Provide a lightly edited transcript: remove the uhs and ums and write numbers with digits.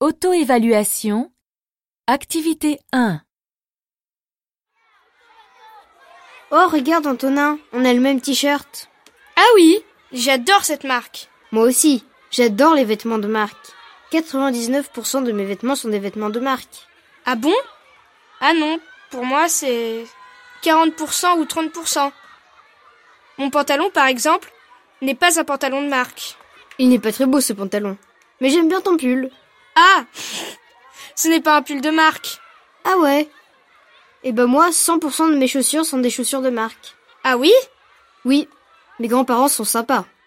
Auto-évaluation. Activité 1. Oh, regarde Antonin, on a le même t-shirt. Ah oui, j'adore cette marque. Moi aussi, j'adore les vêtements de marque. 99% de mes vêtements sont des vêtements de marque. Ah bon? Ah non, pour moi c'est 40% ou 30%. Mon pantalon par exemple n'est pas un pantalon de marque. Il n'est pas très beau ce pantalon, mais j'aime bien ton pull. Ah! Ce n'est pas un pull de marque. Ah ouais? Eh ben moi, 100% de mes chaussures sont des chaussures de marque. Ah oui? Oui, mes grands-parents sont sympas.